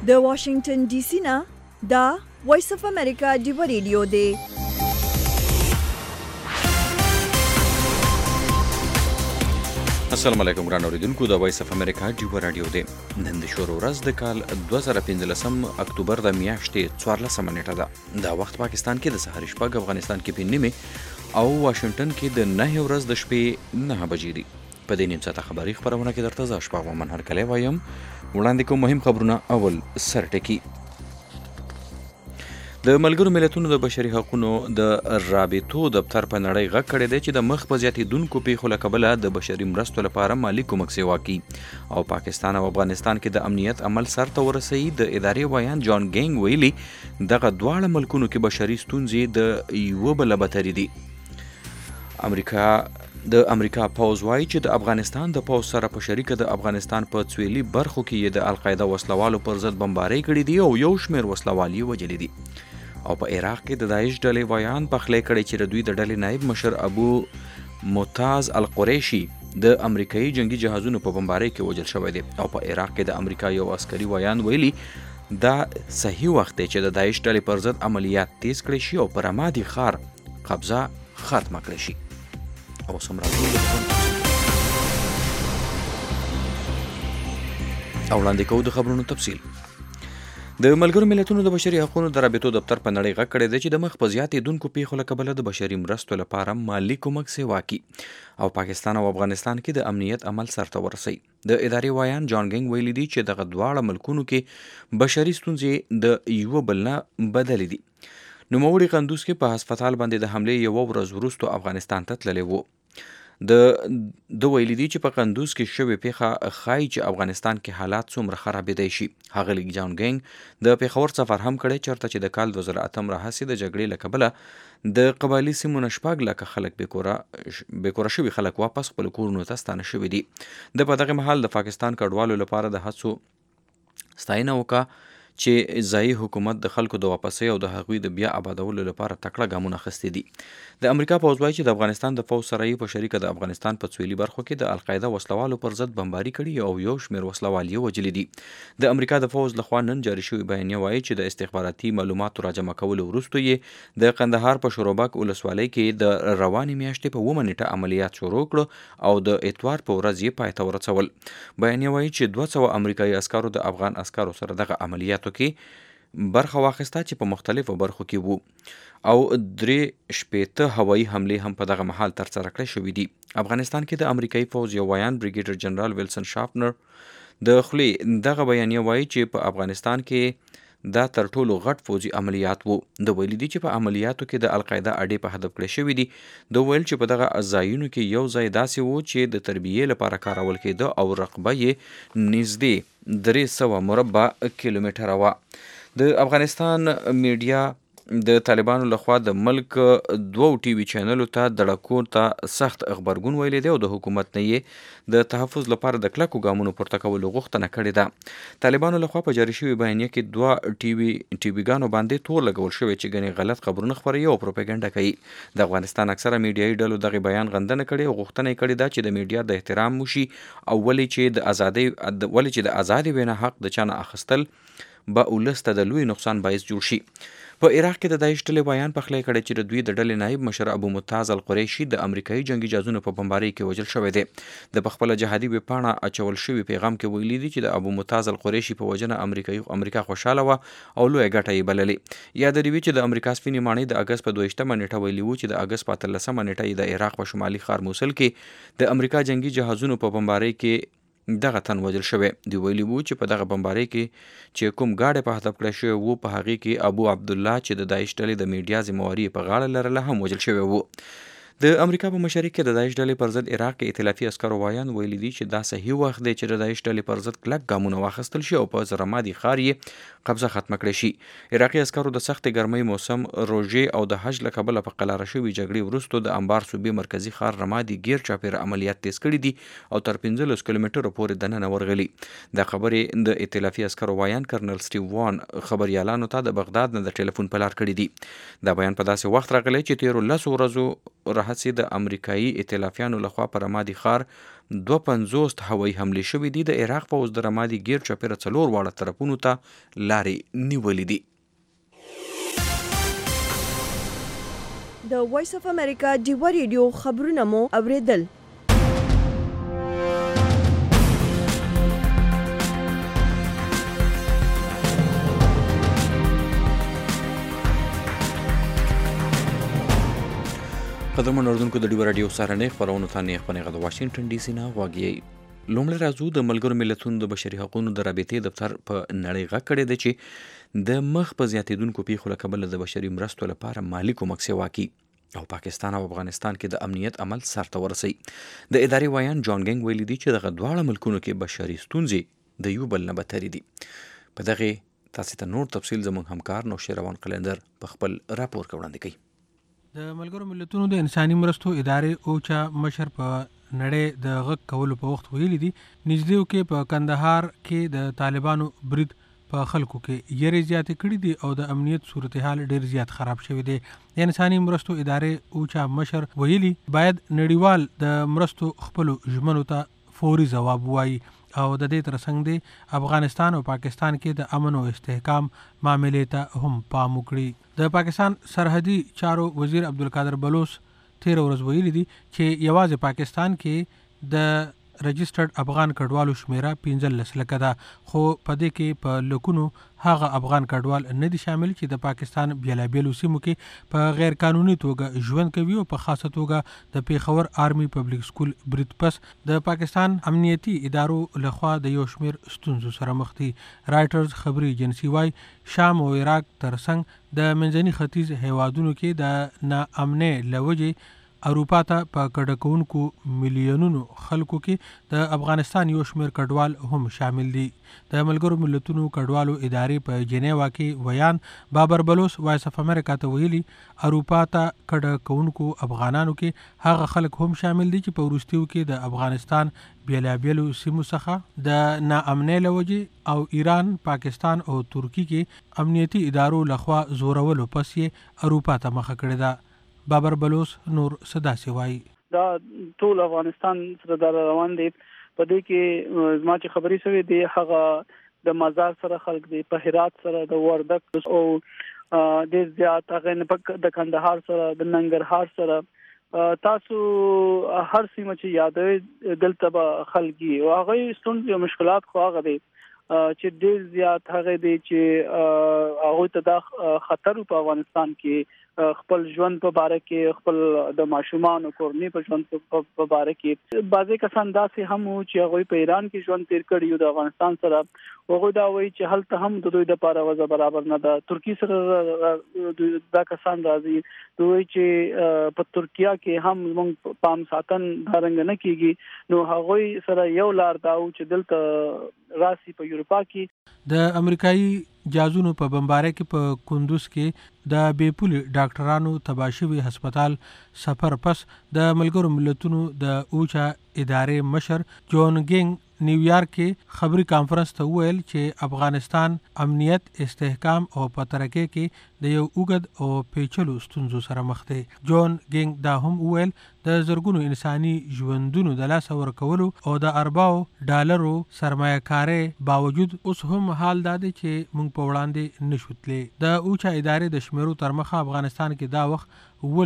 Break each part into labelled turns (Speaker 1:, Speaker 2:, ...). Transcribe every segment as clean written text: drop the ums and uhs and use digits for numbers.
Speaker 1: د واشنگټن ډي سي نه دا وایس اف امریکا ډیو ریډیو دی.
Speaker 2: السلام علیکم ګران اوریدونکو، د وایس اف امریکا ډیو رادیو دی. نن د شروع ورځ د کال 2015 اکتوبر د میاشتې 14 نیټه ده. دا وخت پاکستان کې د سحر شپږ، افغانستان کې 5 نیمه او واشنگټن کې د 9 ورځ د شپې 9 بجې دي. په دې نیم ساعته خبري خبرونه کې درته زه شپږ ومن هرکلی وایم. وړاندې کوم مهم خبرونه. اول سرټکی. د ملګرو ملتونو د بشري حقوقو د رابطو دفتر په نړۍ غږ کړی دی چې د مخ په زیاتېدونکو پیښو له کبله د بشري مرستو لپاره مالي کومک سیوا کوي او پاکستان او افغانستان کې د امنیت عمل سرته ورسوي. د ادارې ویان جان ګینګ ویلي دغه دواړه ملکونو کې بشري ستونزې د یوه بله بدترې دي. د امریکا پوځ وایي چې د افغانستان د پوځ سره په شریکه د افغانستان په سویلي برخو کې یې د القاعده وسلوالو پر ضد بمبارۍ کړي دي او یو شمېر وسلوال یې وژلي دي. او په عراق کې د داعش ډلې ویان پخلی کړی چې د دوی د ډلې نایب مشر ابو متاز القریشي د امریکایي جنگي جهازونو په بمبارۍ کې وژل شوی دی. او په عراق کې د امریکا یو عسکري ویان ویلي دا صحیح وخت دی چې د داعش ډلې پر ضد عملیات تیز کړي شي او پر رمادي ښار قبضه ختمه کړي شي. او سمراجو او وړاندې کوو د خبرونو تفصیل. د ملګرو ملتونو د بشري حقوقو د رابطو دفتر په نړۍ غږ کړی دی چې د مخ په زیاتېدونکو پیښو له کبله د بشري مرستو لپاره مالي کومک سیوا کوي او پاکستان او افغانستان کې د امنیت عمل سرته ورسوي. د ادارې ویان جان ګینګ ویلي دی چې دغه دواړه ملکونو کې بشري ستونزې د یوه بل نه بدلې دي. نوموړي قندوز کې په هسپتال باندې د حملې یوه ورځ وروسته افغانستان ته تللی و. د ویلي دی چې په قندوز کې شوې پیښه ښایي چې افغانستان کې حالات څومره خرابېدی شي. ښاغلي جان ګینګ د پېښور سفر هم کړی چېرته چې د کال 2008 راهیسې د جګړې له کبله د قبایلي سیمو نه 6 لکه خلک بېکوره شوي خلک واپس خپلو کورونو ته ستانه شوي دي. د په دغه مهال د پاکستان کډوالو لپاره د هڅو ستاینه وکړه چې ځایي حکومت د خلکو د واپسۍ او د هغوی د بیا آبادولو لپاره تکړه ګامونه اخیستي دي. د امریکا پوځ وایي چې د افغانستان د پوځ سره یې په شریکه د افغانستان په سویلي برخو کې د القاعده وسلوالو پر ضد بمباري کړي او یو شمېر وسلوال یې وژلي دي. د امریکا د پوځ لخوا نن جاري شوی بیانیه وایي چې د استخباراتي معلوماتو راجمع کولو وروسته یې د قندهار په شوربک ولسوالۍ کې د روانې میاشتې په 9 نیټه عملیات شروع کړه او د اتوار په ورځ یې پای ته ورسول. بیانیه وایي چې 200 امریکایي عسکرو د افغان عسکرو سره دغه عملیاتو کې برخه واخیسته چې په مختلفو برخو کې وو او 3 هوایي حملې هم په دغه مهال ترسره کړې شوې دي. افغانستان کې د امریکایي پوځ یو ویان بریګیډر جنرال ویلسن شافنر د خولې دغه بیانیه وایي چې په افغانستان کې دا تر ټولو غټ پوځي عملیات وو. د ویلي دي چې په عملیاتو کې د القاعده اډې په هدف کړې شوې دي. د ویل چې په دغه ځایونو کې یو ځای داسې وو چې د تربیې لپاره کارول کېده او رقبه یې نږدې 300 مربع کیلومتره وه. د افغانستان میډیا د طالبانو لخوا د ملک 2 ټي وي چینلو ته دړکو ته سخت خبرګون ویلی دی او د حکومت نه یې د تحفظ لپاره د کلکو ګامونو پورته کولو غوښتنه کړې ده. طالبانو لخوا په جاري شوي بیانیه کې 2 ټي ویګانو باندې تور لګول شوی چې ګنې غلط خبرونه خپروي او پروپاګاندا کوي. د افغانستان اکثره میډیایي ډلو دغه بیان غندنه کړې او غوښتنه یې کړې ده چې د میډیا د احترام وشي او ولې چې د ازادي وینا حق د چا نه اخیستل به ولس ته د لوی نقصان باعث جوړ شي. په عراق کې د داعش ډلې ویان پخلی کړی چې د دوی د ډلې نایب مشر ابو متاز القریشي د امریکایي جنگي جهازونو په بمبارۍ کې وژل شوی دی. د پخپله جهادي ویبپاڼه اچول شوي پیغام کې ویلي دي چې د ابو متاز القریشي په وژنه امریکا خوشحاله وه او لویه ګټه یې بللې. یاد لري چې د امریکا سپینې ماڼۍ د اګست په 22 نیټه ویلي وو چې د اګست په 13 نیټه یې د عراق په شمالي ښار موصل کې د امریکا جنگي جهازونو په بمبارۍ کې دغه تن وژل شوی. دی ویلي وو چې په دغه بمبارۍ کې چې کوم ګاډی په هدف کړی شوی وو په هغې کې ابو عبدالله چې د داعش ډلې د میډیا ذمهواري په غاړه لرله هم وژل شوی وو. د امریکا په مشرۍ کې د داعش ډلې پر ضد عراق کې ائتلافي عسکرو ویان ویلي دي چې دا صحیح وخت دی چې د داعش ډلې پر ضد کلک ګامونه واخیستل شي او په رمادي ښار یې قبضه ختمه کړې شي. عراقي عسکرو د سختې ګرمۍ موسم روژې او د حج له کبله په قلاره شوې جګړې وروسته د انبار صوبې مرکزي ښار رمادي ګیر چاپېره عملیات تیز کړي دي او تر 15 کیلومترو پورې دننه ورغلي. د خبرې د ائتلافي عسکرو ویان کرنل سټیو وان خبریالانو ته د بغداد نه د ټلیفون په لار کړي دي. دا بیان په داسې وخت راغلی چې تیرو 10 ورځو سره هڅې د امریکایي ائتلافیانو لخوا په رمادي ښار 250 هوایي حملې شوې دي. د عراق پوځ د رمادي ګیر چاپیره 4 واړه طرفونو ته لارې نیولې دي.
Speaker 1: د وایس اف امریکا ډیوا ریډیو خبرونه مو اوریدل.
Speaker 2: قدرمن اردوونکو د ډیوا راډیو سهارنۍ خپرونو ته نیغ په نیغه د واشنګټن ډي سي نه غوږ لومړی راځو د ملګرو ملتونو د بشري حقوقو د رابطې دفتر په نړۍ غږ کړی دی چې د مخ په زیاتېدونکو پیښو له کبله د بشري مرستو لپاره مالي کومک سیوا کړي او پاکستان او افغانستان کې د امنیت عمل سرته ورسوي. د ادارې ویان جان ګینګ ویلي دي چې دغه دواړه ملکونو کې بشري ستونزې د یو بل نه بدترې دي. په دغه تاسو ته نور تفصیل زموږ همکار نوشیروان قلندر په خپل راپور کې وړاندې کوي.
Speaker 3: د ملګرو ملتونو د انساني مرستو ادارې اوچا مشر په نړۍ د غږ کولو په وخت ویلي دي نږدې کې په کندهار کې د طالبانو برید په خلکو کې یری زیاتې کړي دي او د امنیت صورتحال ډیر زیات خراب شوی دی. د انساني مرستو ادارې اوچا مشر ویلي باید نړیوال د مرستو خپل ژمنو ته فوري ځواب وایي او د دې ترڅنګ د افغانستان او پاکستان کې د امن او استحکام معاملې ته هم پام وکړي. د پاکستان سرحدي چارو وزیر عبدالقادر بلوچ 13 ورځ ویلي دي چې یوازې پاکستان کې د رجسټرډ افغان کډوالو شمیره 15 لکه ده، خو په دې کې په لکونو هغه افغان کډوال نه دي شامل چې د پاکستان بیلابیلو سیمو کې په غیر قانوني توګه ژوند کوي او په خاصه توګه د پیښور آرمي پبلک سکول برید پس د پاکستان امنیتي ادارو لخوا د یو شمیر ستونزو سره مخ دي. رایټرز خبري ایجنسی وايي شام او عراق ترڅنګ د منځني ختیځ هیوادونو کې د ناامنۍ لوجې اروپا ته په کډه کوونکو میلیونونو خلکو کې د افغانستان یو شمیر کډوال هم شامل دي. د ملګرو ملتونو کډوالو ادارې په جنیوا کې ویان بابر بلوچ وایس اف امریکا ته ویلي اروپا ته کډه کوونکو افغانانو کې هغه خلک هم شامل دي چې په وروستیو کې د افغانستان بیلابیلو سیمو څخه د ناامنۍ لوجې او ایران، پاکستان او ترکی کې امنیتي ادارو لخوا زورولو پس یې اروپا ته مخه کړې ده. بابر بلوچ نور صدا سی وایي
Speaker 4: دا ټول افغانستان سره دا روان دي. په دې کې زما چې خبري شوې دي هغه د مزار سره خلک دي، په هرات سره د وردک او د زیات هغه د کندهار سره د ننګرهار سره تاسو هر سیمه چې یادوي دلته به خلګي او هغه ستونزې او مشکلات خو هغه دي چې ډېر زیات هغه دي چې هغه ته د خطر په افغانستان کې خپل ژوند په باره کې، خپل د ماشومان او کورنۍ په ژوند په باره کې بعضې کسان داسې هم وو چې هغوی په ایران کې ژوند تیر کړي د افغانستان سره. هغوی دا وایي چې هلته هم د دوی دپاره وضع برابر نه ده. ترکیې سره دا کسان راځي، دوی چې په ترکیه کې هم موږ پام ساتن دا رنګ نه کېږي، نو هغوی سره یو لار دا و چې دلته راسي په یوروپا کې.
Speaker 3: د امریکایي جازونو په بمبارۍ کې په کندوز کې د بیپولي ډاکټرانو تباه شوي هسپتال سفر پس د ملګرو ملتونو د اوچا ادارې مشر جان ګینګ نیویارک کې خبري کانفرنس ته وویل چې افغانستان امنیت، استحکام او په ترقۍ کې د یو اوږد او پیچلو ستونزو سره مخ دی. جان ګینګ دا هم وویل د زرګونو انساني ژوندونو د لاسه ورکولو او د ارباو ډالرو سرمایه کارۍ باوجود اوس هم حال دا دی چې موږ په وړاندې نشو تللی. د اوچا ادارې د شمیرو تر مخه افغانستان کې دا وخت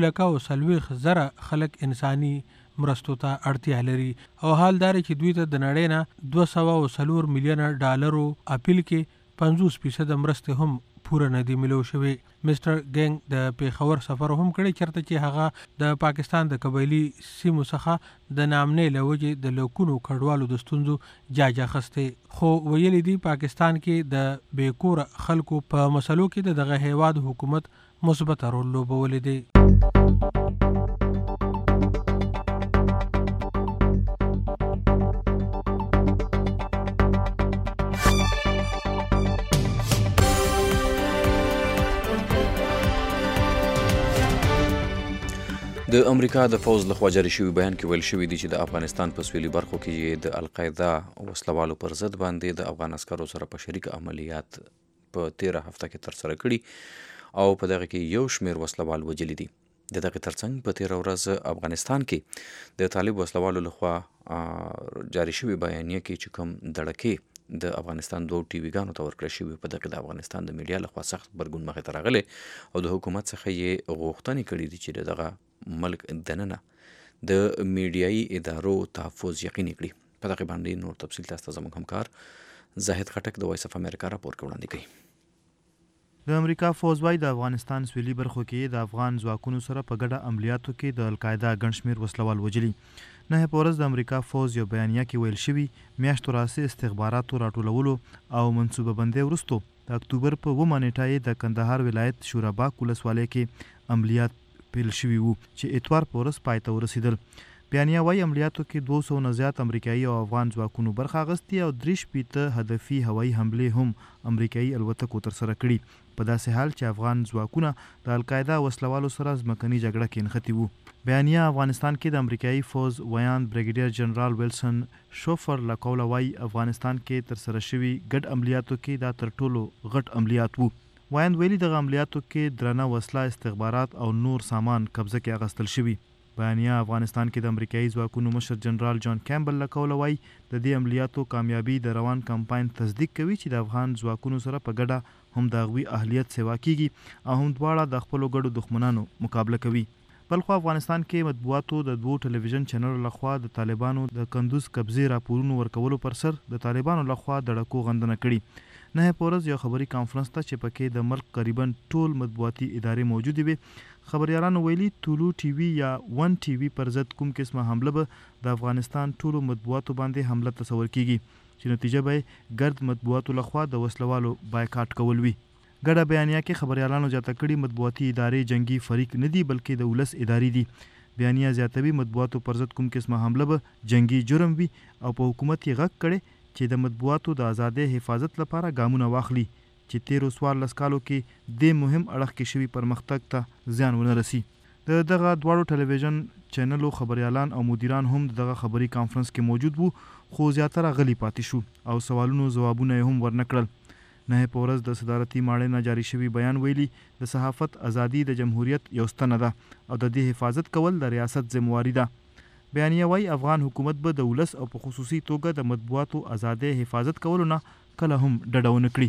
Speaker 3: 240,000 خلک انساني مرستو ته اړتیا لري او حال دار چې دوی ته د نړۍ نه 204 میلیون ډالرو اپیل کې 50% مرستې هم پوره نه دی ملو شوی. مستر ګینګ د پیښور سفر هم کړی چرته چې هغه د پاکستان د قبایلی سیمو څخه د نامنۍ لوجې د لکونو کډوالو د ستونزو جاجه اخیستې، خو ویلي دي پاکستان کې د بیکور خلکو په مسلو کې دغه هیواد حکومت مثبت رول لوبولی دی.
Speaker 2: د امریکا د پوځ لخوا جاري شوي بیان کې ویل شوي دي چې د افغانستان په سویلي برخو کې د القاعده وسلوالو پر ضد باندې د افغان عسکرو سره په شریک عملیات په 13 هفته کې ترسره کړي او په دغه کې یو شمیر وسلوال وجلي دي. د دغه ترڅنګ په تیر ورځ افغانستان کې د طالب وسلوالو لخوا جاری شوی بیانیه کې چې کوم دړکې د افغانستان دوه ټي وي ګانو ته ورکړل شوي په دغه د افغانستان د میډیا لخوا سخت غبرګون مخې ته راغلی او د حکومت څخه یې غوښتنې کړې دي چې دغه ملک دننه د میډیایي ادارو تحفظ یقیني کړي. په دغه باندې نور تفصیل تاسو ته زموږ همکار زاهد خټک د وایس اف امریکا راپور وړاندې کوي.
Speaker 5: د امریکا فوز وايي د افغانستان سویلي برخو کې د افغان ځواکونو سره په ګډه عملیاتو کې د القاعده ګڼ شمېر وسلوال وژلي. نه په ورځ د امریکا فوز یو بیانیه کې ویل شوي میاشتو راهیسې استخباراتو راټولولو او منصوبه بندۍ وروستو د اکتوبر په 9 نیټه د کندهار ولایت شوراباک ولسوالۍ کې عملیات پیل شوي وو چې اتوار په ورځ پای ته ورسېدل. بیانیه وايي عملیاتو کې 200 نه زیات امریکایي او افغان ځواکونو برخه اخیستې او 3 هدفي هوایي حملې هم امریکایي الوتکو ترسره کړي په داسې حال چې افغان ځواکونه د القاعده وسلوالو سره ځمکني جګړه کې نښتي وو. بیانیه افغانستان کې د امریکایي فوز ویاند بریګیډیر جنرال ویلسن شوفر له قوله وايي افغانستان کې ترسره شوي ګډ عملیاتو کې دا تر ټولو غټ عملیات وو. ویاند ویلي دغه عملیاتو کې درنه وسله استخبارات او نور سامان قبضه کې اخیستل شوي. بیانیه افغانستان کې د امریکایي ځواکونو مشر جنرال جان کیمبل له قوله وايي د دې عملیاتو کامیابي د روان کمپاین تصدیق کوي چې د افغان ځواکونو سره په ګډه هم د هغوی اهلیت سیوا کیږي او هم دواړه د خپلو ګډو دښمنانو مقابله کوي. بلخوا افغانستان کې مطبوعاتو د 2 ټلویزیون چینلونو لخوا د طالبانو د کندوز قبضې راپورونو ورکولو پر سر د طالبانو لخوا دړکو غندنه کړي. نه په ورځ یو خبري کانفرنس ته چې پکې د ملک تقریبا ټول مطبوعاتي ادارې موجودې وي خبريالانو ویلي طلوع ټي وي یا 1 ټي وي پر ضد کوم قسمه حمله به د افغانستان ټولو مطبوعاتو باندې حمله تصور کیږي چې نتیجه به ګرد مطبوعاتو لخوا د وسلوالو بایکاټ کول وي. ګډه بیانیه کې خبريالانو زیاته کړي مطبوعاتي ادارې جنگي فریق نه دي بلکې د ولس ادارې دي. بیانیه زیاتوي مطبوعاتو پر ضد کوم قسمه حمله به جنگي جرم وي او په حکومت یې غږ کړي چې د مطبوعاتو د آزادۍ حفاظت لپاره ګامونه واخلي چې 13 کالو کې د مهم اړخ کې شوي پرمختګ ته زیان ونه رسي. دغه دواړو ټلویزیون چینلو خبريالان او مدیران هم دغه خبري کانفرنس کې موجود وو خو زیاتره غلي پاتې شو او سوالونو ځوابونه هم ورنکړل. نه په ورځ د صدارتي ماړۍ نه جاری شوی بیان ویلي د صحافت ازادي د جمهوریت یو ستنه ده او د دې حفاظت کول د ریاست ذمہواری ده. بیانیه وايي افغان حکومت به د ولس او په خصوصي توګه د مطبوعاتو آزادۍ حفاظت کولو نه کله هم ډډه ونه کړي.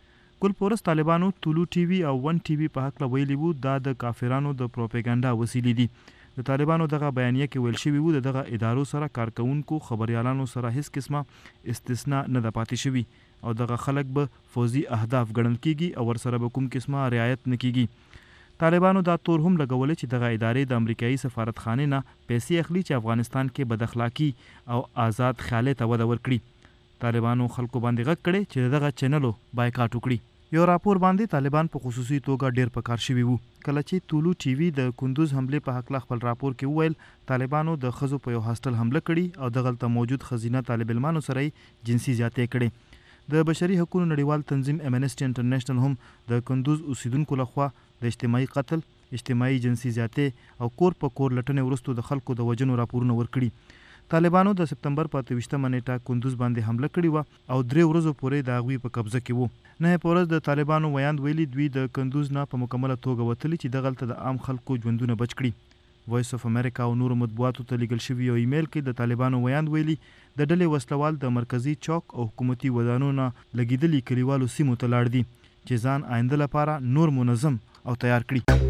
Speaker 5: ګل پورس طالبانو طلوع ټي وي او 1 ټي وي په حق ویلي وو دا د کافرانو د پروپاګاندا وسیلې دي. د طالبانو دغه بیانیه کې ویل شوی وو دغه ادارو سره کارکونکو خبريالانو سره هیڅ قسمه استثناء نه ده پاتې شوی او دغه خلک به فوزي اهداف ګڼل کیږي او ورسره به کوم قسمه رعایت نه کیږي. طالبانو دا تور هم لګولې چې دغه ادارې د امریکایي سفارتخانې نه پیسې اخلي چې افغانستان کې بد اخلاقی او آزاد خیالي ته وده ورکړي. طالبانو خلکو باندې غږ کړي چې دغه چینلو بایکاټ وکړي. یو راپور باندې طالبان په خصوصي توګه ډیر پکار شوي وو کله چې طلوع ټي وي د کندوز حمله په حق خپل راپور کې وویل طالبانو د خزو په یو هاستل حمله کړي او دغلته موجود خزینه طالب علمانو سره جنسي زیاتې کړي. د بشري حقوقو نړیوال تنظیم امنسټي انټرنیشنل هم د کندوز اوسیدونکو لخوا د اجتماعي قتل، اجتماعي جنسي زیاتې او کور په کور لټنې وروسته د خلکو د وژنو راپورونه ورکړي. طالبانو د سپتمبر په 28 نیټه کندوز باندې حمله کړې و او 3 ورځې پورې د هغوی په قبضه کې وو. نه په ورځ د طالبانو ویاند ویلي دوی د کندوز نه په مکمله توګه وتلي چې دغلته د عام خلکو ژوندونه بچ کړي. وایس اف امریکا او نورو مطبوعاتو ته لیږل شوي یو ایمیل کې د طالبانو ویاند ویلي د ډلې وسلوال د مرکزی چوک او حکومتي ودانونو لګیدلي کلیوالو سیمو ته لاړ دي چې ځان آینده لپاره نور منظم او تیار کړي.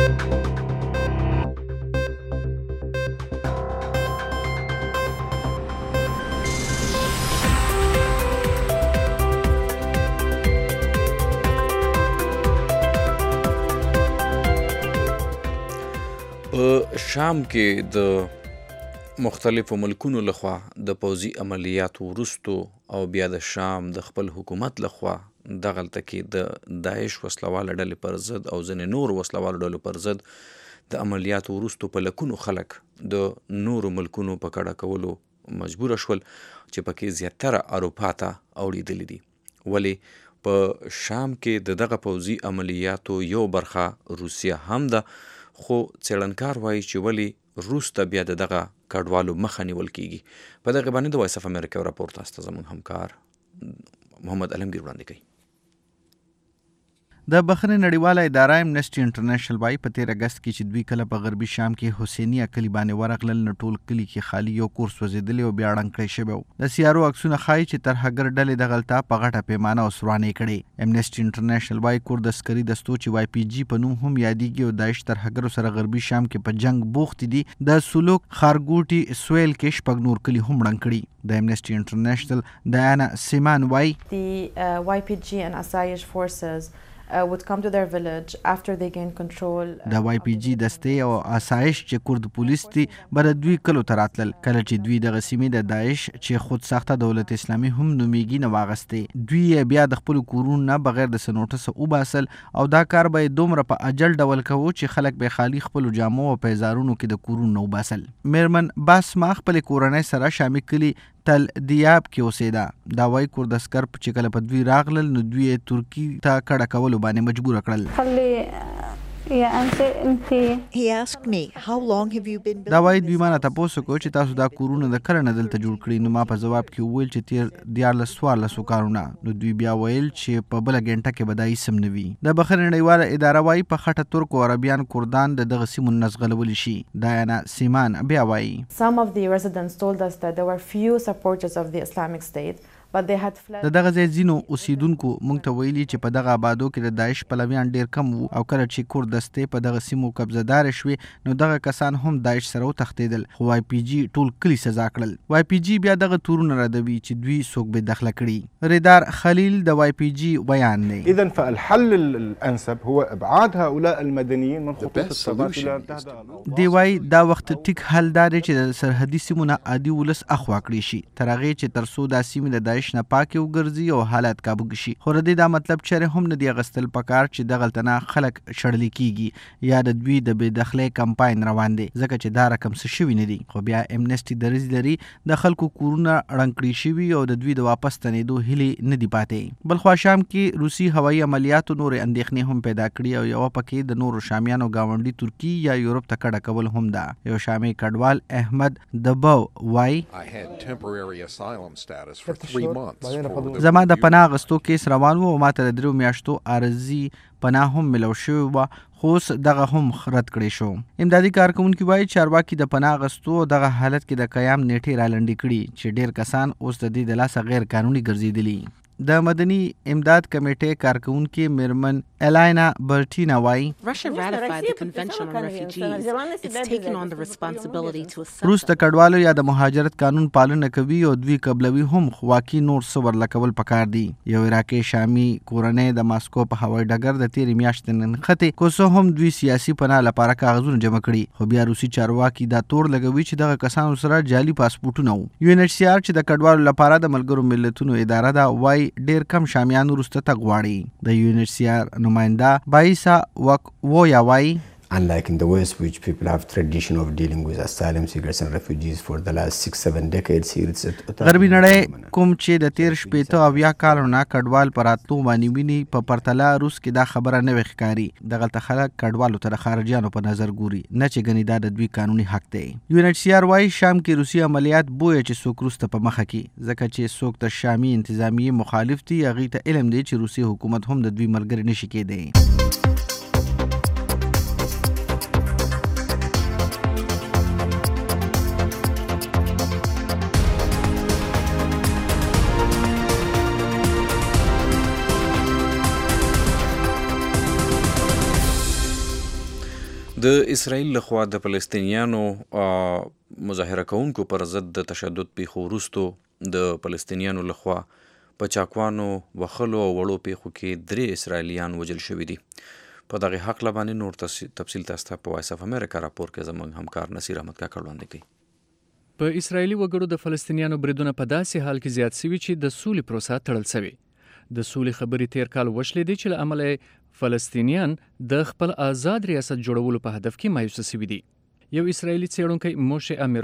Speaker 2: شام کې د مختلفو ملکونو لخوا د پوځي عملیاتو وروستو او بیا د شام د خپل حکومت لخوا دغلته کې د داعش وسلواله ډلې پر ضد او ځینې نور وسلوالو ډلو پر ضد د عملیاتو وروستو په لکونو خلک د نورو ملکونو په کډه کولو مجبوره شول چې پکې زیاتره اروپا ته اوړېدلي دي. ولې په شام کې د دغه پوځي عملیاتو یو برخه روسیه هم ده خو څېړنکار وایي چې ولې روس ته بیا دغه کډوالو مخه نیول کیږي. په دغه باندې د وایس اف امریکا راپور تاسو ته زموږ همکار محمد علمگیر وړاندې کوي.
Speaker 6: د بخښنې نړیواله اداره امنسټي انټرنیشنل وايي په 13 اگست کې چې دوی کله په غربي شام کې حسینیه کلي باندې ورغلل نو ټول کلي کې خالي یو کور سوځېدلی او بیا ړنګ کړی شوی و. د سیارو عکسونه ښایي چې ترهګر ډلې دغه التهاب په غټه پیمانه وسروانې کړې. امنسټي انټرنیشنل وايي کور د عسکري دستو چې واي پی جي په نوم هم یادېږي او داعش ترهګرو سره غربي شام کې په جنگ بوخت دي د سلوک خارګوټي سویل کې شپږ نور کلي هم ړنګ کړي. د امنسټي انټرنیشنل ډیانا سیمان وايي
Speaker 7: The YPG and Asayish forces would come to their village after they gain control.
Speaker 6: د واي پی جي دستې او آسایش چې کورد پولیس دي بر دوی کلو تراتل کله چې دوی د غسیمې د داعش چې خود ساخته دولت اسلامي هم نومیږي نه واغستې دوی بیا د خپل کورونو نه بغیر د سنوټس او باسل او دا کار به دومره په اجل ډول کوو چې خلک به خالی خپل جامو او پیزارونو کې د کورونو نو باسل. میرمن باس ما خپل کورنۍ سره شامل کلی تل دیاب کې اوسېده. دا وایي کورد عسکر چې کله په دوی راغلل نو دوی ترکی ته کډه کولو باندې مجبور کړل.
Speaker 8: He asked me, how long have you been
Speaker 6: دا وایي دوی مانه تاسو کو چې تاسو دا کورونه د کله نه دلته جوړ کړی. نو ما په جواب کې وویل چې تیر 14 کارونه. نو دوی بیا ویل چې په بل غنټه کې بدای سم نوي. د بخښنې نړیواله اداره وایي په خټه ترک او عربیان کردان دغه سیمو نسغلول شي. ډیانا سیمان بیا وایي
Speaker 7: Some of the residents told us that there were few supporters of the Islamic State.
Speaker 6: د دغه ځای ځینو اوسیدونکو موږ ته ویلي چې په دغه آبادو کې د داعش پلویان ډیر کم وو او کله چې کور دستې په دغه سیمو قبضهدار شوي نو دغه کسان هم داعش سره وتښتېدل خو واي پی جي ټول کلي سزا کړل. واي پی جي بیا دغه تورونه ردوي چې دوی څوک به دخله کړي. ریدار خلیل د واي پی جي بیان دی.
Speaker 9: اذا فالحل الانسب هو ابعاد هؤلاء المدنيين من خطوط الثبات الى تحت.
Speaker 6: دی وايي دا وخت ټیک حل دا دی چې د سرحدي سیمو نه عادي ولس اخوا کړی شي تر هغې چې تر څو دا سیمې د داعش نه پاکې وګرځي او حالات کابو شي. خو د دې دا مطلب چېرې هم نه دی اغوستل پکار چې دغلته نه خلک شړلی کیږي یا د دوی د بې دخلۍ کمپاین روان دی ځکه چې دا رقم څه شوي نه دي. خو بیا امنسټي دریځ لري د خلکو کورونه ړنګ کړي شوي او د دوی د واپس ستنېدو هیلې نه دي پاتې. بلخوا شام کې روسي هوایي عملیاتو نورې اندېښنې هم پیدا کړي او یوه پکې د نورو شامیانو ګاونډي ترکي یا یورپ ته کډه کول هم ده. یو شامي کډوال احمد دبو وایي زما د پناه غستو کیس روان و او ماته د 3 میاشتو عارضي پناه هم ملو شوی و خو دغه هم رد کړی شو. امدادي کارکونکي وایي چارواکي د پناه غستو دغه حالت کې د قیام نیټې را لنډې کړي چې ډیر کسان اوس د دې د لاسه غیر قانوني ګرځېدلي. د مدني امداد کمیټې کارکونکي میرمن الاینا برټینا وایي
Speaker 10: Russia ratified the Convention on Refugees. It's taken on the responsibility to assess.
Speaker 6: روس د کډوالو یا د مهاجرت قانون پالنه کوي او دوی قبلوي هم خواکي نور څه ورلکول پکار دي. یو عراقي شامي کورنۍ د ماسکو په هوایي ډګر د 13 میاشتې ننښتې خو څه هم دوی سیاسي پناه لپاره کاغذونه جمع کړي خو بیا روسي چارواکي دا تور لګوي چې دغه کسانو سره جعلي پاسپورټونه وو. یو ان ایچ سی آر چې د کډوالو لپاره د ملګرو ملتونو اداره ده وایي ډیر کم شامیان وروسته تګ غواړي. د یو ان ایچ سی آر نماینده بایسا وویا وایي
Speaker 11: Unlike in the West, which people have tradition of dealing with asylum seekers and refugees for the last 6-7 decades, here it's
Speaker 6: غربي نړۍ کوم چې د 13-15 کالو نه کډوال پر راتلو باندې ویني په پرتله روس کې دا خبره نه ښکاري. دغلته خلک کډوالو ته د خارجیانو په نظر ګوري نه چې ګنې دا د دوی قانوني حق دی. یو ان ایچ سی آر وایي شام کې روسي عملیات بویه چې څوک روسته په مخه کې ځکه چې څوک د شامي انتظامیې مخالف دي هغې ته علم دی چې روسي حکومت هم د دوی ملګری نشي کېدی.
Speaker 2: د اسرائیل لخوا د فلسطینیانو مظاهره کوونکو پر ضد د تشدد پیښو وروستو د فلسطینیانو لخوا په چاقوانو وهلو او وړو پیښو کې 3 اسرائیلیان وژل شوي دي. په دغه حق باندې نور تفصیل تاسو ته په وایس اف امریکا راپور کې زموږ همکار نصیر احمد کاکړ وړاندې کوي.
Speaker 12: په اسرائیلي وګړو د فلسطینیانو بریدونه په داسې حال کې زیات شوي چې د سولې پروسه تړل شوې. د سولې خبرې تیر کال وشلې دي چې له امله فلسطینیان د خپل آزاد ریاست جوړولو په هدف کې مایوسه شوي دي. یو اسرائیلي څېړونکی موشه امیراف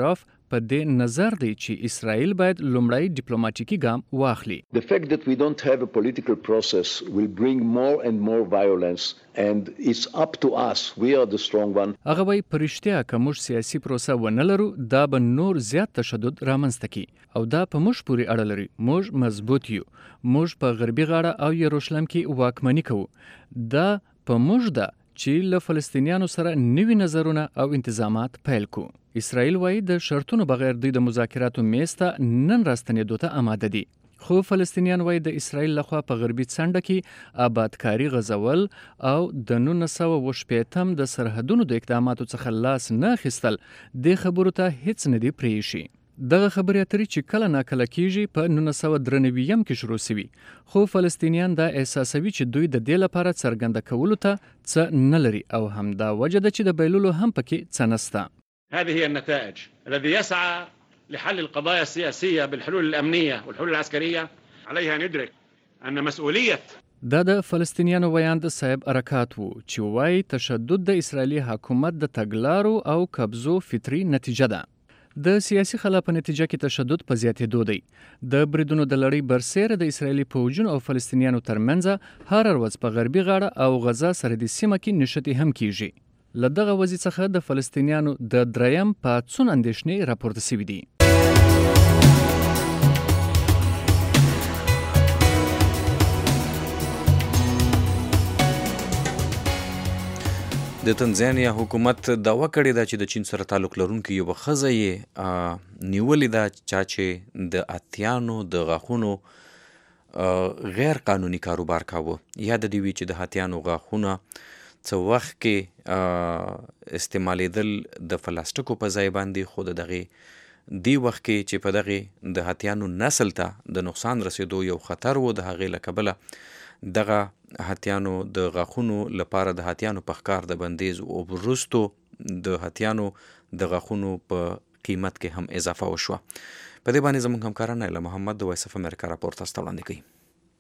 Speaker 12: په دې نظر دی چې اسرائیل باید لومړی ډیپلوماټیکي ګام واخلي.
Speaker 13: The fact that we don't have a political process will bring more and more violence and it's up to us. We are the strong one.
Speaker 12: هغه وایي په رښتیا که موږ سیاسي پروسه ونه لرو دا به نور زیات تشدد رامنځته کړي او دا په موږ پورې اړه لري. موږ مضبوط یو. موږ په غربي غاړه او یروشلم کې واکمني کوو. دا په موږ ده چې له فلسطینیانو سره نوي نظرونه او انتظامات پیل کو. اسرائیل وایي د شرطونو بغیر دوی د مذاکراتو میز ته نن راستنېدو ته آماده دي. خو فلسطینیان وایي د اسرائیل لخوا په غربي څنډه کې آبادکاري غځول او د 1980 د سرحدونو د اقداماتو څخه لاس نه اخیستل د خبرو ته هیڅ نه دی پرېښي. دغه خبرې اترې چې کله ناکله کیږي په 1993 کې شروع شوي، خو فلسطینیان دا احساسوي چې دوی د دې لپاره څرګنده کولو ته څه نه لري او همدا وجه ده چې د بایلولو هم پکې څه نسته.
Speaker 14: هذه هي النتائج. الذي يسعى لحل القضايا السياسية بالحلول الأمنية والحلول العسكرية عليها أن يدرك أن مسؤولية
Speaker 12: دا د فلسطینیانو ویاند صاحب حرکات وو چې وایي تشدد د اسرائیلي حکومت د تګلارو او قبضو فطري نتیجه ده. د سیاسي خلا په نتیجه کې تشدد په زیاتېدو دی. د بریدونو د لړۍ برسیره د اسرائیلي پوځونو او فلسطینیانو ترمنځ هر ورځ په غربي غاړه او غزا سرحدي سیمه کې نښتې هم کیږي. له دغه وضع څخه د فلسطینیانو د دریم پاڅون اندېښنې راپورته شوي دي.
Speaker 2: د تنزانیا حکومت دعوه کړې ده چې د چین سره تعلق لرونکي یوه ښځه یې نیولې ده چې د اتیانو د غاښونو غیر قانوني کاروبار کاوه. یا د دې وي چې د هاتیانو غاښونه څه وخت کې استعمالیدل د پلاستیکو په ځای باندې، خو د دغې دی وخت کې چې په دغې د هاتیانو نسل ته د نقصان رسېدو یو خطر و. د هغې له کبله دغه هاتیانو د غاښونو لپاره د هاتیانو په ښکار د بندیز او وروستو د هاتیانو د غاښونو په قیمت کې هم اضافه وشوه. په دې باندې زموږ همکاره نایله محمد د وایس اف امریکا راپور تاسو ته وړاندې کوي.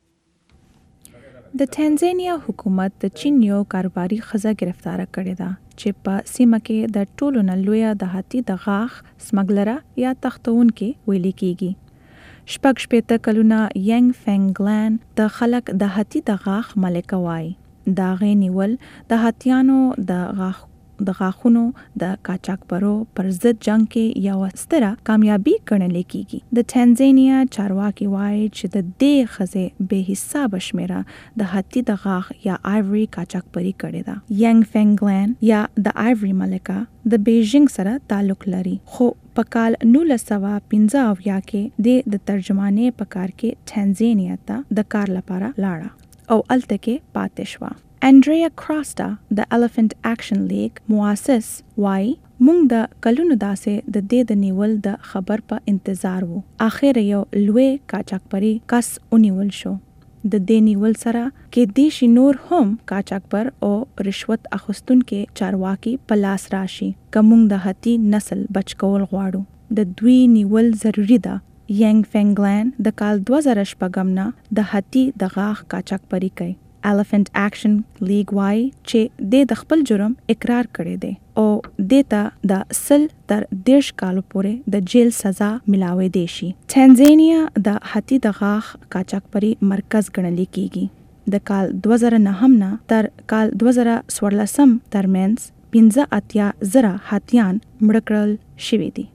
Speaker 15: د تنزانیا حکومت د چین یو کاروباري ښځه ګرفتاره کړې ده چې په سیمه کې د ټولو نه لویه د هاتي د غاښ سمګلره یا تښتونکې ویل کېږي. 46 کلونه ینګ فنګلان د خلک د هاتي د غاښ ملکه وایي. د هغې نیول د هاتیانو د غاښونو د قاچاقبرو پر ضد جنگ کې یوه ستره کامیابي ګڼل کېږي. د تنزانیا چارواکي وایي چې د دې ښځې بې حسابه شمېره د هاتي د غاښ یا آیوري قاچاقبري کړې ده. ینګ فنګلان یا د آیوري ملکه د بیژینګ سره تعلق لري، خو په کال 1975 کې د ترجمانۍ په کار کې تنزانیا ته د کار لپاره لاړه او الته کې پاتې شوه. انډریا کراسټا د الیفنٹ اکشن لیگ مؤسس وایي موږ د کلونو داسې د دې د نیول د خبر په انتظار وو. اخر یو لوی قاچاقبري کس ونیول شو. د دې نیول سره کې د شي نور هم قاچاقبر او رشوت اخیستونکو چارواکي په لاس راشي. کوم د هاتي نسل بچ کول غواړو د دوی نیول ضروری ده. ینګ فنګلان د کال 2016 نه د هاتي د غاښ قاچاقبري کوي. الیفنٹ اکشن لیگ وایي چې د خپل جرم اقرار کړی دی او دیتا د 10 تر 10 کالو پورې د جیل سزا ملاوي دی شي. تنزانیا د هاتي د غاښ قاچاقبري مرکز ګڼل کېږي. د کال 2009 نه تر کال 2014 ترمنځ 15,000 هاتیان مړه کړل شوي دي.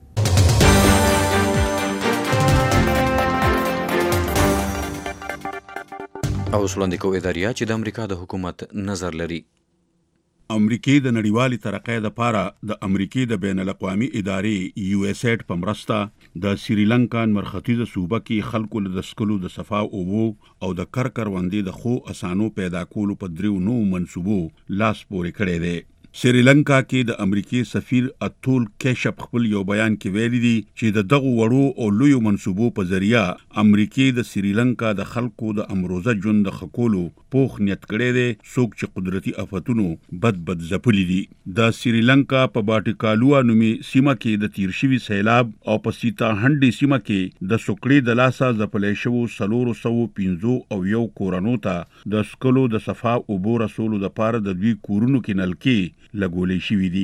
Speaker 2: او وړاندې کوو اداریا چې د امریکا د حکومت نظر لري.
Speaker 16: امریکای د نړیوالې ترقۍ لپاره د امریکای د بین الاقوامي ادارې USAID په مرسته د سریلانکا مرختیزه صوبه کې خلکو له سکلو د صفا اوبو او د کروندې د خو اسانو پیدا کولو په دریو نو منسوبو لاس پورې کړی دی. سریلانکا کې د امریکای سفیر اتول کیشپ خپل یو بیان کې ویلي دي چې د دغه وړو او لویو منسوبو په ذریعہ امریکای د سریلانکا د خلکو د امروزه ژوند د خکولو پوخ نیت کړی دی، څوک چې قدرتي آفتونو بد ځپلي دي. د سریلانکا په باټیکالوا نومي سیمه کې د تیر شوي سیلاب او په سیتا هنډي سیمه کې د سوکړې د لاسه ځپلی شوو 451 کورونو ته د سکلو د صفا اوبو رسولو دپاره د دوی کورونو کې نلکې لګولې شوي دي.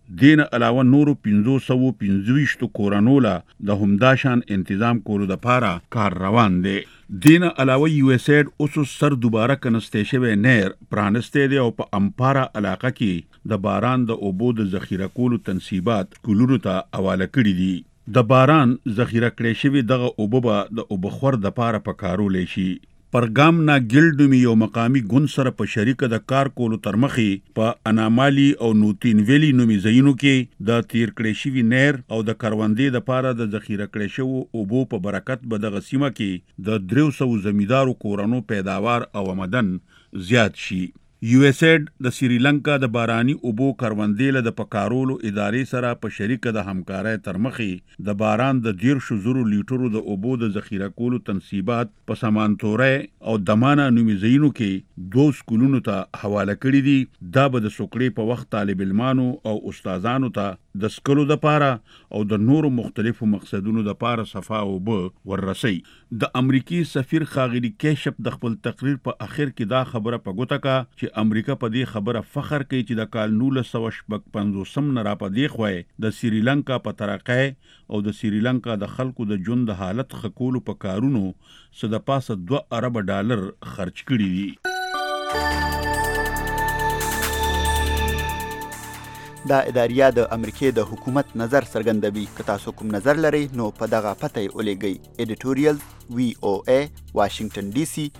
Speaker 16: دین علاوه نورو 525 کورانو لا د همداشان تنظیم کولو د پاره کار روان دی. دین علاوه یو اس ایډ اوس سر دوباره کنسته شوی نهر پرانسته دی او په امپارا علاقه کې د باران د اوبو د ذخیره کولو تنصیبات کولونو ته حواله کړي دي. د باران ذخیره کړی شوی دغه اوبه به د اوبخور د پاره په کارول شي. پرګام نا ګلډومي یو مقامی ګوند سره په شریکه د کار کولو تر مخې په انامالي او نوتین ویلی نومي ځایونو کې د تیر کړی شوي نهر او د کروندې د پاره د ذخیره کړی شوو اوبو په برکت به دغه سیمه کې د 300 زمیندارو کورونو پیداوار او آمدن زیات شي. یو اس ایډ د سریلانکا د باراني اوبو کروندې له د پکارولو ادارې سره په شریکه د همکارۍ تر مخې د باران د 1,000 لیټرو د اوبو د ذخیره کولو تنصیبات په سمانتورې او دمانه نومي ځایونو کې 2 سکولونو ته حواله کړي دي. دا به د سوکړې په وخت طالب علمانو او استادانو ته د سکلو د پاره او د نورو مختلفو مقصدونو د پاره صفا اوبه وررسي. د امریکای سفیر خاغلی کیشپ د خپل تقریر په اخر کې دا خبره په ګوته کا چې امریکا په دې خبره فخر کوي چې د کال 1950 نه را پدې خوې د سریلانکا په ترقې او د سریلانکا د خلکو د ژوند د حالت خکولو په کارونو څه د پاسه 2 ارب ډالر خرج کړي دي.
Speaker 17: دا اداریه د امریکای د حکومت نظر څرګندوي. که تاسو کوم نظر لرئ نو په دغه پته یې ولېږئ. ایډیټوریال VOA واشنگټن ډي سي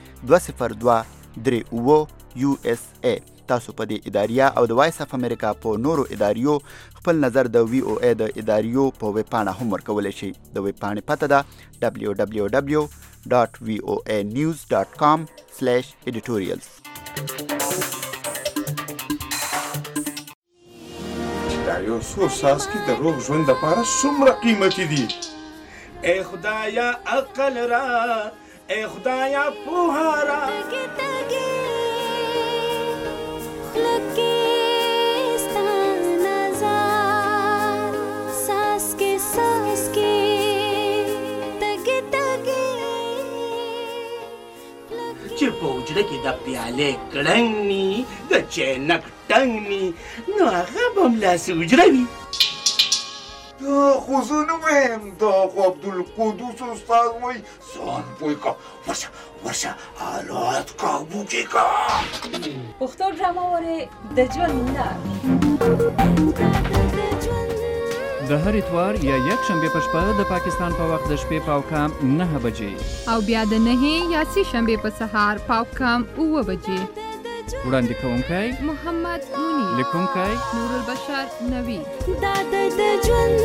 Speaker 17: 202 USA. تاسو په دې اداریه او د وایس اف امریکا په نورو اداریو خپل نظر د VOA د اداریو په ویب پاڼه هم ورکولی شئ. د ویب پاڼې پته ده www.voanews.com/editorials.
Speaker 9: دا یو څو څاڅکي د روغ ژوند دپاره څومره قیمتي دي.
Speaker 18: ای خدایا عقل را، ای خدایا پوهه را. چې په حجره کې د پیالې کړنګ ني د چینک ټنګ ني نو هغه به هملاسې حجره وي.
Speaker 9: دا خو زه نه وایم، دا خو عبدالقدوس استاد وایي. ځان پوه که ورشه حالات کابو کې که.
Speaker 19: پښتو ډرامه ورې د ژوند لار
Speaker 12: د هر اتوار یا یک شنبه په شپه د پاکستان په وخت د شپې پاوکام 9 بجې
Speaker 20: او بیا د 9 یا 3 شنبه په سهار پاوکام 9 بجې.
Speaker 12: وړاندې کوونکی
Speaker 20: محمد مونی،
Speaker 12: لیکونکی
Speaker 20: نور البشر نوی.
Speaker 19: دا د ژوند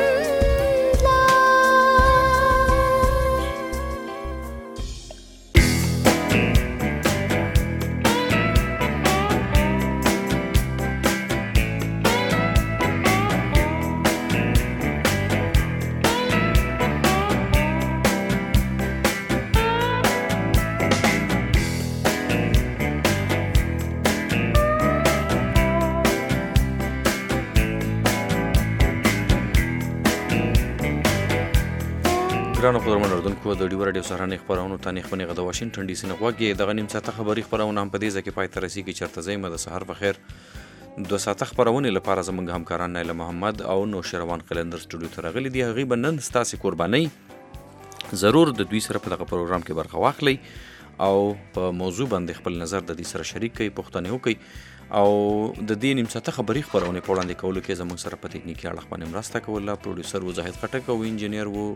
Speaker 2: ګرانو قدرمن اردوونکو د ډیو راډیو سهارنۍ خپرونو ته نیخونه غد واشنگټن ډي سي نه غوږی دغه نیم ساعته خبري خپرونه هم په دې ځکه پای ته رسیدي چرته زېمه د سحر په خیر 2 ساعته خبرونه لپاره زموږ همکاران نایله محمد او نوشروان قلندر سټوډیو ته راغلي دي. هغه بنن ستاسو قرباني ضرور د دوی سره په دغه پروګرام کې برخه واخلئ او په موضوع باندې خپل نظر د دې سره شریک کړئ، پوښتنه وکړئ او د دې نیم ساعته خبري خبرونه په وړاندې کولو کې زموږ سره په ټکنیکی اړه باندې مرسته کوله. پروډوسر و زاهد خټک او انجینیر و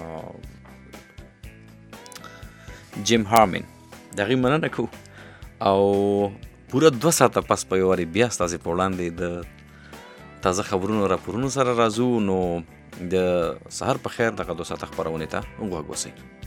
Speaker 2: جیم هارمن. دغه مننه کو او پوره 2 ساعته پس په یواري بیا ستاسو په وړاندې د تازه خبرونو راپورونو سره راځو. نو د سحر په خیر دغه 2 ساعته خبرونه ته وګورئ.